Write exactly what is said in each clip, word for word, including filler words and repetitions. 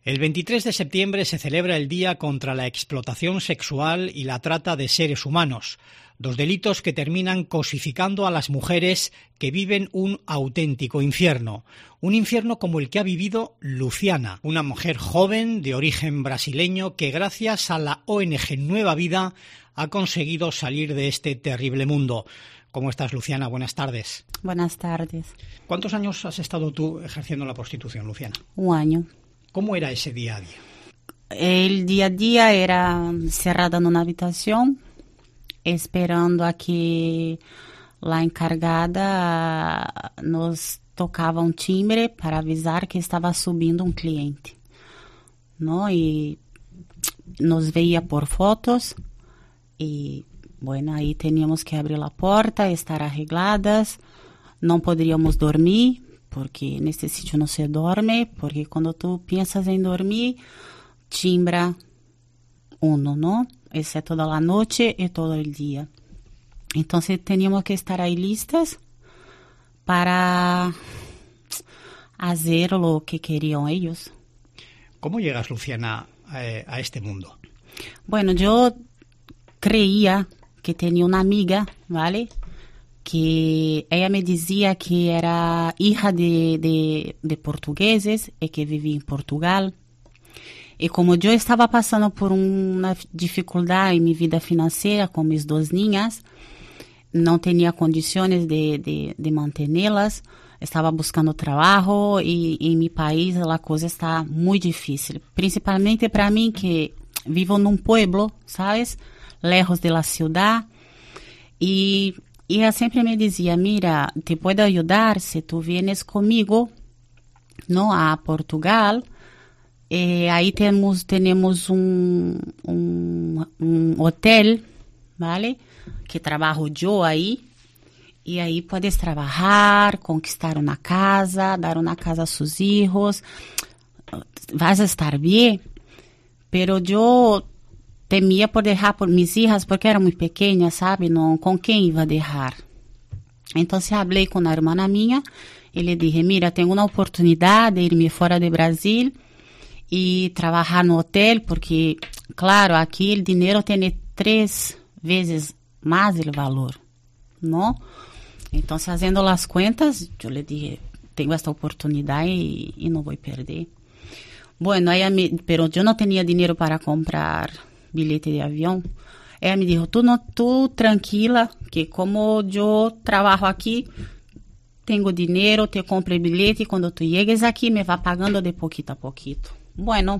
El veintitrés de septiembre se celebra el Día contra la Explotación Sexual y la Trata de Seres Humanos, dos delitos que terminan cosificando a las mujeres que viven un auténtico infierno. Un infierno como el que ha vivido Luciana, una mujer joven de origen brasileño que gracias a la O N G Nueva Vida ha conseguido salir de este terrible mundo. ¿Cómo estás, Luciana? Buenas tardes. Buenas tardes. ¿Cuántos años has estado tú ejerciendo la prostitución, Luciana? Un año. ¿Cómo era ese día a día? El día a día era cerrada en una habitación, esperando a que la encargada nos tocaba un timbre para avisar que estaba subindo un cliente, ¿no? Y nos veía por fotos y, bueno, ahí teníamos que abrir la puerta, estar arregladas, no podríamos dormir, porque nesse sítio não se dorme, porque quando tu pensas em dormir, timbra uno, ¿no? Essa é toda a noite e todo o dia. Então, teníamos que estar aí listas para fazer o que queriam eles. ¿Cómo llegas, Luciana, eh, a este mundo? Bueno, eu creía que tinha uma amiga, ¿vale?, que ella me decía que era hija de, de, de portugueses y que vivía en Portugal. Y como yo estaba pasando por una dificultad en mi vida financiera con mis dos niñas, no tenía condiciones de, de, de mantenerlas, estaba buscando trabajo y en mi país la cosa está muy difícil. Principalmente para mí que vivo en un pueblo, ¿sabes? Lejos de la ciudad. Y E ela sempre me dizia, mira, te puedo ayudar se tu vienes comigo, no, a Portugal. E aí temos, temos um, um, um hotel, ¿vale? Que trabalho eu aí. E aí puedes trabalhar, conquistar uma casa, dar uma casa a seus filhos. Vas a estar bem. Pero eu temia por deixar por mis hijas, porque era muito pequena, sabe? Não, com quem ia deixar? Então, falei com a irmã minha e lhe dije, mira, tenho uma oportunidade de irme fora do Brasil e trabalhar no hotel, porque, claro, aqui o dinheiro tem três vezes mais o valor, não? Então, fazendo as contas, eu lhe dije, tenho esta oportunidade e, e não vou perder. Bueno, ela me, pero eu não tinha dinheiro para comprar bilhete de avião. Ela me disse, tu, não, tu tranquila, que como eu trabalho aqui, tenho dinheiro, te compro bilhete, quando tu chegues aqui, me vai pagando de pouquito a pouquito. Bueno,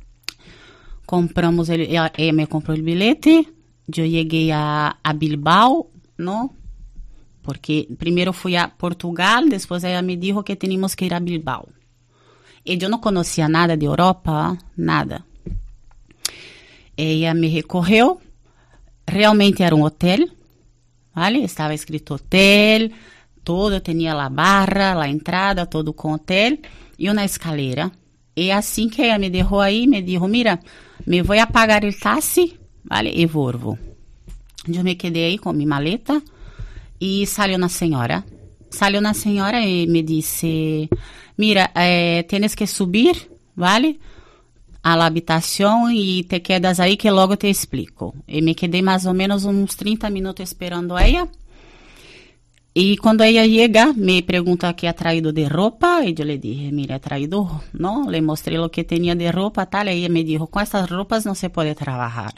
compramos, ele, ela, ela me comprou o bilhete, eu cheguei a, a Bilbao, não? Porque primeiro fui a Portugal, depois ela me disse que tínhamos que ir a Bilbao. E eu não conhecia nada de Europa, nada. Ela me recorreu, realmente era um hotel, vale? Estava escrito hotel, todo, tinha a barra, a entrada, todo com hotel, e uma escalera. E assim que ela me deixou aí, me disse, mira, me vou pagar o táxi, vale? E volvo. Eu me quedei aí com minha maleta, e saiu uma senhora. Saiu uma senhora e me disse, mira, eh, tienes que subir, vale? A la habitação e te quedas aí que logo te explico. E me quedei mais ou menos uns trinta minutos esperando ela. E quando ela chega, me pergunta que ha traído de roupa. E eu lhe dije, mira, he traído, não? Le mostrei o que tinha de roupa, tal. E ela me dijo, com essas roupas não se pode trabalhar.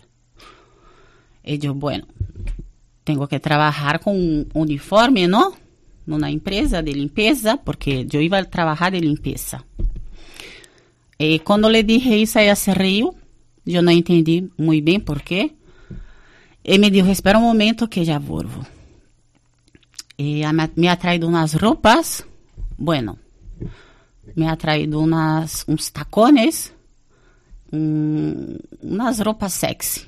E eu, bueno, tenho que trabalhar com um uniforme, não? Numa empresa de limpeza, porque eu ia trabalhar de limpeza. E quando lhe dije isso, ela se riu. Eu não entendi muito bem por quê. E me disse, espera um momento que já volvo. E me ha traído umas roupas. Bueno, me ha traído unas, uns tacones. Um, umas roupas sexy.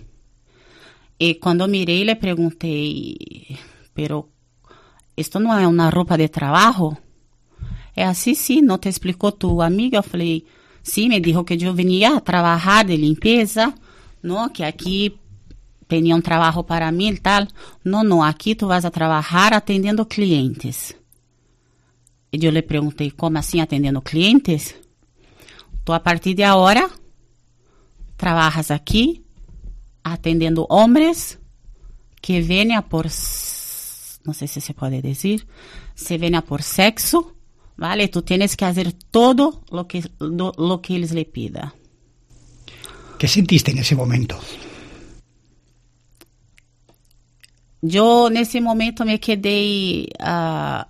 E quando mirei, lhe perguntei, pero isto não é uma roupa de trabalho? É assim, sim, não te explicou tu amiga? Eu falei, sim, me dijo que eu vinha a trabalhar de limpeza, não, que aqui tinha um trabalho para mim e tal. Não, não, aqui tu vas a trabalhar atendendo clientes. E eu lhe perguntei, como assim atendendo clientes? tú a partir de ahora trabajas aquí atendiendo hombres que vienen a por, no sé si se puede decir, se vienen a por sexo, ¿vale? Tú tienes que hacer todo lo que, lo, lo que ellos le pidan. ¿Qué sentiste en ese momento? Yo en ese momento me quedé uh,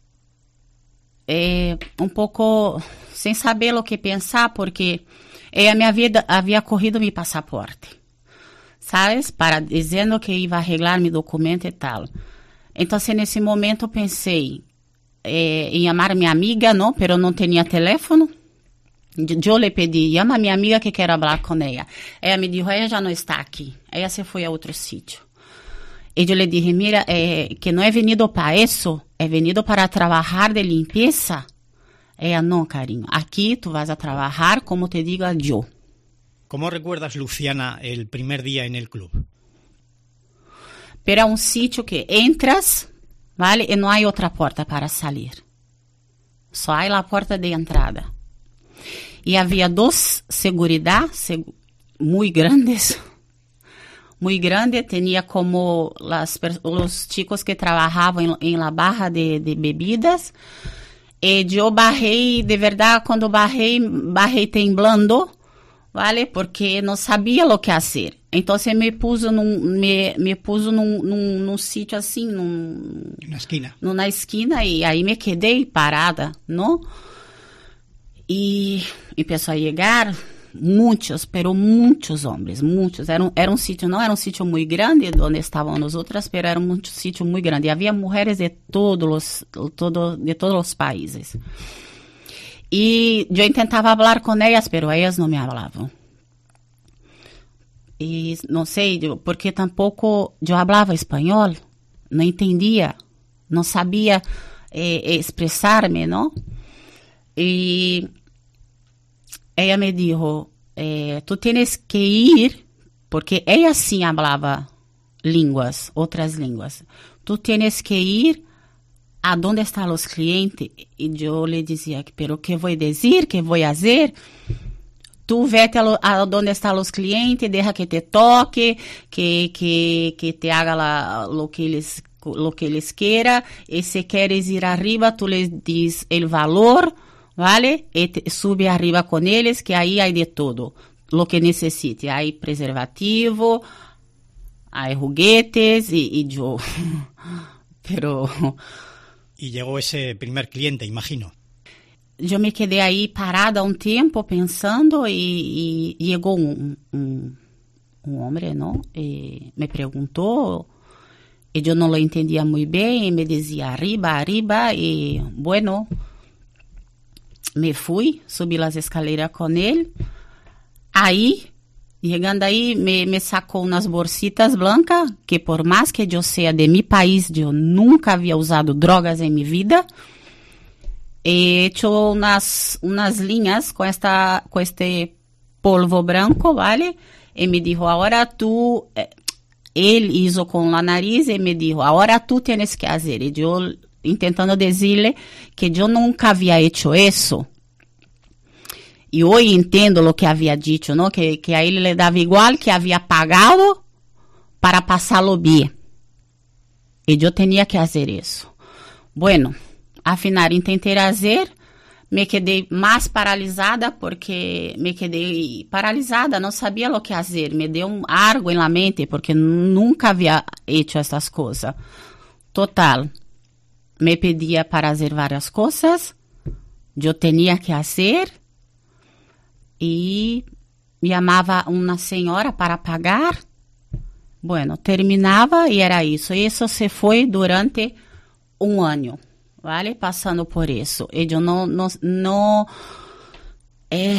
eh, un poco sin saber lo que pensar, porque ella me había, había cogido mi pasaporte, ¿sabes? Para diciendo que iba a arreglar mi documento y tal. Entonces en ese momento pensé eh, en llamar a mi amiga, ¿no? Pero no tenía teléfono. Yo le pedí, llama a mi amiga que quiero hablar con ella. Ella me dijo, ella ya no está aquí. Ella se fue a otro sitio. Y yo le dije, mira, eh, que no he venido para eso, he venido para trabajar de limpieza. Ella, no, cariño, aquí tú vas a trabajar como te diga yo. ¿Cómo recuerdas, Luciana, el primer día en el club? Pero era un sitio que entras, ¿vale? Y no hay otra puerta para salir. Só hay la puerta de entrada. Y había dos seguridad seg- muy grandes, muy grandes. Tenía como las, los chicos que trabajaban en, en la barra de, de bebidas. Y yo bajé, de verdad, cuando bajé, bajé temblando, ¿vale? Porque no sabía lo que hacer. Entonces me puso num, me, me puso num, num, num sitio assim, num, una esquina. Numa esquina, e aí me quedei parada, ¿no? E empezó a llegar muchos, pero muchos hombres, muchos. Era un, era un sitio, no era un sitio muy grande donde estaban nosotras, pero era un sitio muy grande. Y había mujeres de todos los, todo, de todos los países. Y yo intentaba hablar con ellas, pero ellas no me hablaban. Y no sé, yo, porque tampoco yo hablaba español, no entendía, no sabía eh, expresarme, ¿no? Y ella me dijo, eh, tú tienes que ir, porque ella sí hablaba línguas, otras línguas. Tú tienes que ir a donde están los clientes. Y yo le decía, pero ¿qué voy a decir? ¿Qué voy a hacer? Tú vete a, lo, a donde están los clientes, deja que te toque, que, que, que te haga la, lo que les, lo que les quiera. Y si quieres ir arriba, tú les dices el valor, ¿vale? Y te, sube arriba con ellos, que ahí hay de todo, lo que necesite. Hay preservativo, hay juguetes y, y yo. Pero... Y llegó ese primer cliente, imagino. Yo me quedé ahí parada un tiempo pensando y, y llegó un, un, un hombre, ¿no? Y me preguntó y yo no lo entendía muy bien y me decía arriba, arriba y bueno, me fui, subí las escaleras con él. Ahí, llegando ahí, me, me sacó unas bolsitas blancas que por más que yo sea de mi país, yo nunca había usado drogas en mi vida. He hecho unas, unas líneas con, esta, con este polvo blanco, ¿vale? Y me dijo, ahora tú, eh, él hizo con la nariz y me dijo, ahora tú tienes que hacer. Y yo intentando decirle que yo nunca había hecho eso. Y hoy entiendo lo que había dicho, ¿no? Que, que a él le daba igual, que había pagado para pasarlo bien. Y yo tenía que hacer eso. Bueno, al final intenté hacer, me quedé más paralisada porque me quedé paralisada, no sabía lo que hacer, me dio un algo en la mente porque nunca había hecho estas cosas. Total, me pedía para hacer varias cosas, yo tenía que hacer y llamaba a una señora para pagar. Bueno, terminaba y era eso. Y eso se fue durante un año. ¿Vale? Pasando por eso. Y yo no, no, no, eh,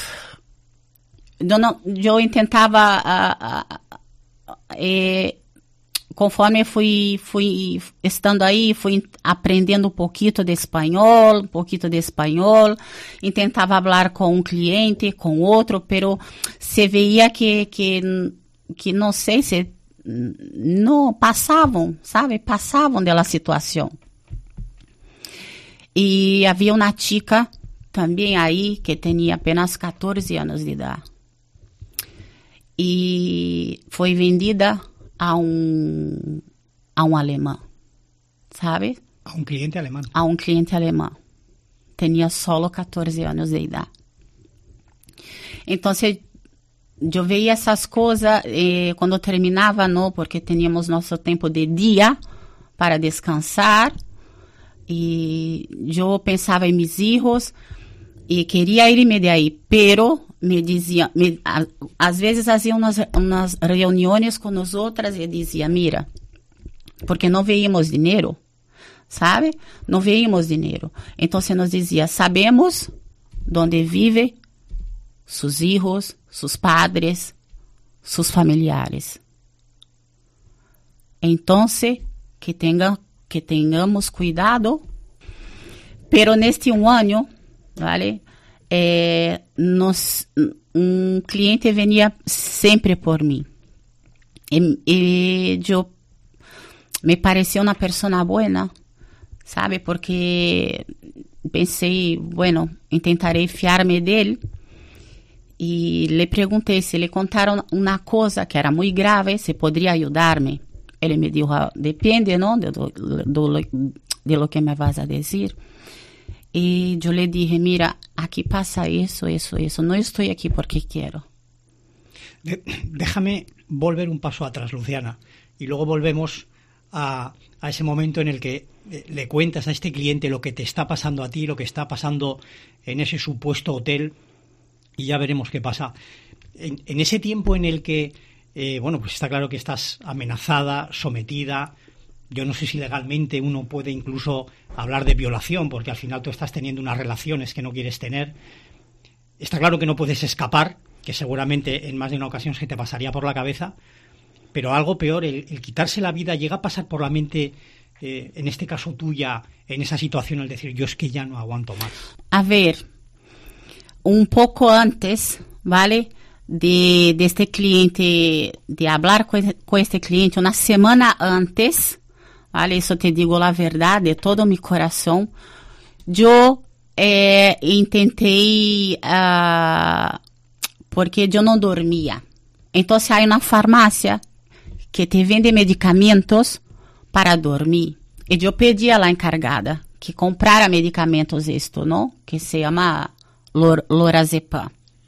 yo no, yo intentaba, uh, uh, eh, conforme fui, fui estando ahí, fui aprendendo un poquito de español, un poquito de español, intentaba hablar con un cliente, con otro, pero se veía que, que, que no sé, se, no pasaban, ¿sabe? Pasaban de la situación. Y había una chica também aí que tinha apenas catorze anos de idade. E foi vendida a um, a um alemão, sabe? A um cliente alemão. A um cliente alemão. Tinha só catorze anos de idade. Então, eu veia essas coisas eh, quando terminava, não, porque tínhamos nosso tempo de dia para descansar. E eu pensava em meus filhos e queria irme de aí, pero me dizia, me, a, às vezes fazia umas, umas reuniões com nós outras e dizia, mira, porque não veíamos dinheiro, sabe? Não veíamos dinheiro. Então, se nos dizia, sabemos onde vive seus filhos, seus padres, seus familiares. Então, que tenha que tenhamos cuidado, pero neste um ano, vale? É, nos, um cliente vinha sempre por mim. E, e eu me pareceu uma pessoa boa, sabe? Porque pensei, bueno, tentarei fiar-me dele. E lhe perguntei se lhe contaram uma coisa que era muito grave, se poderia ajudar-me. Ele me disse, depende, não, de, do, do, de lo que me vas a dizer. E eu lhe dije, mira, aqui passa isso, isso, isso. Não estou aqui porque quero. De, déjame volver un paso atrás, Luciana, y luego volvemos a, a ese momento en el que le cuentas a este cliente lo que te está pasando a ti, lo que está pasando en ese supuesto hotel, y ya veremos qué pasa. En, en ese tiempo en el que Eh, bueno, pues está claro que estás amenazada, sometida. Yo no sé si legalmente uno puede incluso hablar de violación, porque al final tú estás teniendo unas relaciones que no quieres tener. Está claro que no puedes escapar, que seguramente en más de una ocasión se te pasaría por la cabeza, pero algo peor, el, el quitarse la vida, llega a pasar por la mente, eh, en este caso tuya, en esa situación, el decir, yo es que ya no aguanto más. A ver, un poco antes, ¿vale?, De, de este cliente, de hablar con, con este cliente una semana antes, ¿vale? Eso te digo la verdad, de todo mi corazón. Yo eh, intenté, uh, porque yo no dormía. Entonces hay una farmacia que te vende medicamentos para dormir. Y yo pedí a la encargada que comprara medicamentos esto, ¿no? Que se llama lor, lorazepam.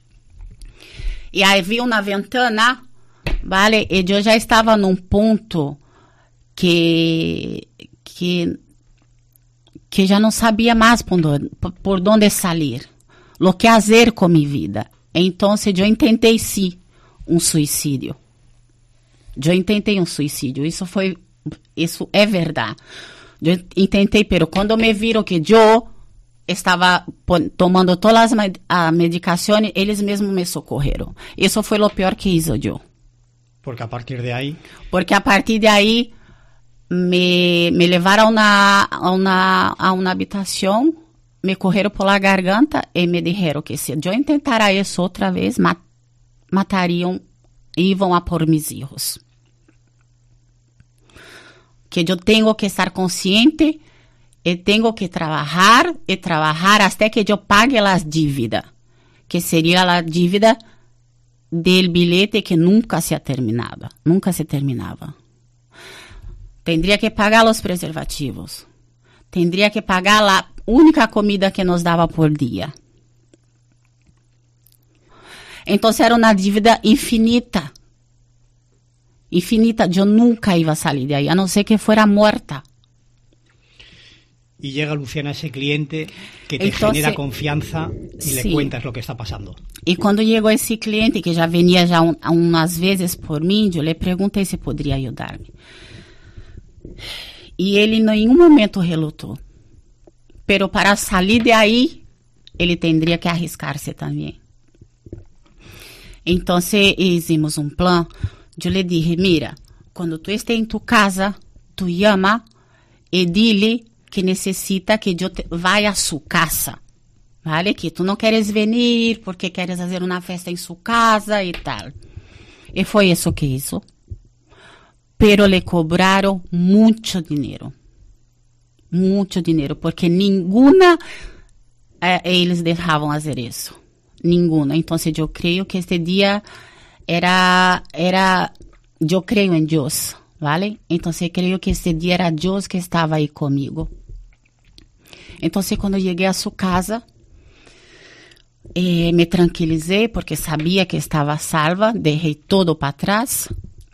E aí vi uma ventana, vale? E eu já estava num ponto que que que já não sabia mais por onde, por onde sair, o que fazer com minha vida. Então, eu tentei sim um suicídio. Eu tentei um suicídio. Isso foi, isso é verdade. Eu tentei, pero quando me viram que eu estava tomando todas as a medicações, eles mesmos me socorreram. Isso foi o pior que hizo eu. Porque a partir de aí... Porque a partir de aí me, me levaram na, a, uma, a uma habitação, me correram pela garganta e me disseram que se eu tentar isso outra vez, mat, matariam e vão a por meus filhos. Que eu tenho que estar consciente e tenho que trabalhar e trabalhar até que eu pague as dívidas, que seria a dívida do bilhete que nunca se terminava, nunca se terminava. Tendria que pagar os preservativos, tendria que pagar a única comida que nos dava por dia. Então era uma dívida infinita, infinita. Eu nunca ia sair de aí, a não ser que fosse morta. Y llega, Luciana, ese cliente que te Entonces, genera confianza y sí. le cuentas lo que está pasando. E quando chegou esse cliente, que já venia já um, umas vezes por mim, eu lhe perguntei se poderia ajudar-me. E ele em nenhum momento relutou. Pero para sair de aí, ele teria que arriscar-se também. Então, hicimos um plano. Eu lhe dije, mira, quando tu esteja em tu casa, tu llama e dile que necessita que eu te, vá a sua casa, vale? Que tu não queres venir porque queres fazer uma festa em sua casa e tal. E foi isso que hizo. Pero le cobraram muito dinheiro. Muito dinheiro, porque nenhuma eh, eles deixavam fazer isso. Ninguno. Então, eu creio que este dia era, era, eu creio em Deus, ¿vale? Então, eu creio que este dia era Deus que estava aí comigo. Então, quando eu cheguei a sua casa, eh, me tranquilizei porque sabia que estava salva, deixei todo para trás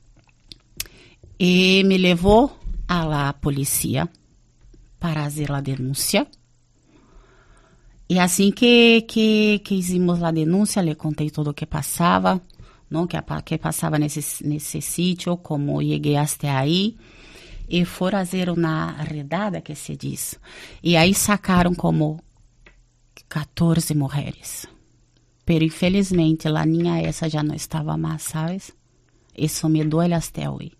e me levou à la polícia para fazer a denúncia. E assim que, que, que hicimos a denúncia, lhe contei tudo o que passava, não, que, que passava nesse, nesse sítio, como cheguei até aí. E foram fazer uma redada, que se diz. E aí sacaram como catorze mulheres. Pero infelizmente, a niña essa já não estava mais, sabes? Isso me duele até hoje.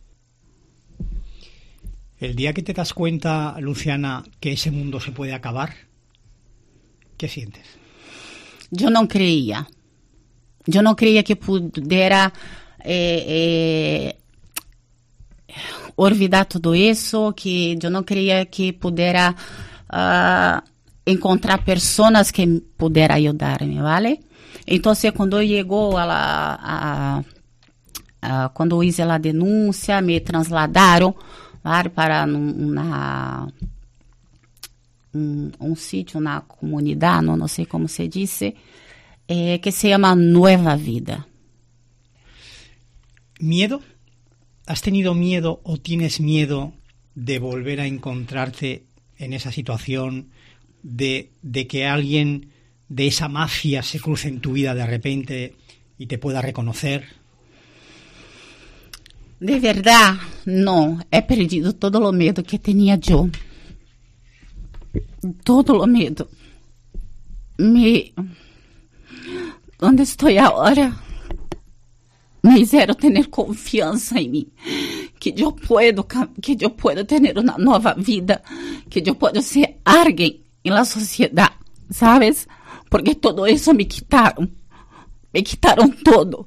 El día que te das cuenta, Luciana, que ese mundo se puede acabar, ¿qué sientes? Eu não creia. Eu não creia que pudera eh, eh, olvidar tudo isso, que eu não creia que pudera uh, encontrar pessoas que puderam ajudar-me, ¿vale? Então, quando chegou a, a, a, quando hice a denúncia, me trasladaram, ¿vale? Para uma um, um sítio na comunidade, não, não sei como se diz, eh, que se chama Nueva Vida. ¿Miedo? ¿Has tenido miedo o tienes miedo de volver a encontrarte en esa situación, de, de que alguien de esa mafia se cruce en tu vida de repente y te pueda reconocer? De verdad, no. He perdido todo lo miedo que tenía yo. Todo lo miedo. Me... Donde estoy ahora, me hicieron tener confianza en mí. Que yo puedo, que yo puedo tener una nueva vida. Que yo puedo ser alguien en la sociedad, ¿sabes? Porque todo eso me quitaron. Me quitaron todo.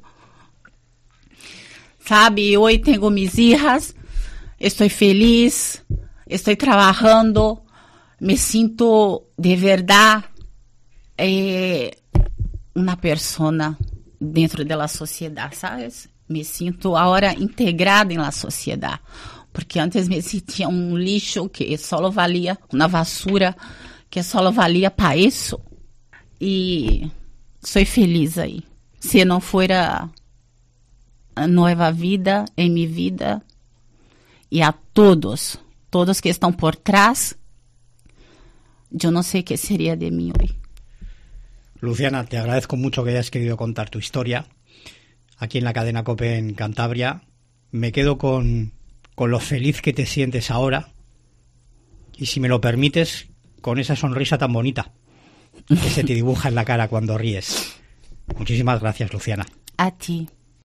Sabe, hoy tengo mis hijas, estoy feliz, estoy trabajando, me siento de verdad eh, una persona dentro de la sociedad, ¿sabes? Me siento ahora integrada en la sociedad, porque antes me sentía un lixo que solo valía, una basura que solo valía para eso. Y soy feliz ahí. Si no fuera nueva vida en mi vida, y a todos, todos que están por trás, yo no sé qué sería de mí hoy. Luciana, te agradezco mucho que hayas querido contar tu historia aquí en la cadena COPE en Cantabria. Me quedo con, con lo feliz que te sientes ahora y, si me lo permites, con esa sonrisa tan bonita que se te dibuja en la cara cuando ríes. Muchísimas gracias, Luciana. A ti.